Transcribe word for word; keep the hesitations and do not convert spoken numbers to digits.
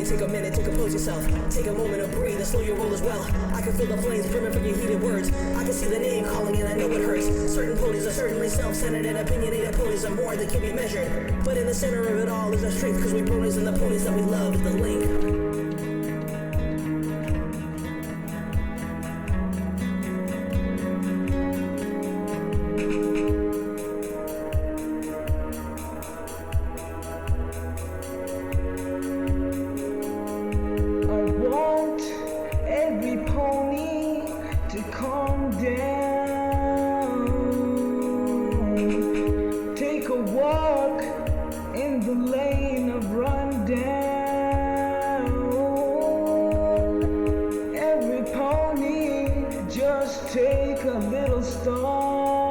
pony, take a minute to compose yourself. Take a moment to breathe and slow your roll as well. I can feel the flames brimming from your heated words. I can see the name calling and I know it hurts. Certain ponies are certainly self-centered and opinionated ponies are more than can be measured. But in the center of it all is our strength, cause we ponies and the ponies that we love is the link. Every pony to calm down. Take a walk in the lane of rundown. Every pony just take a little stop.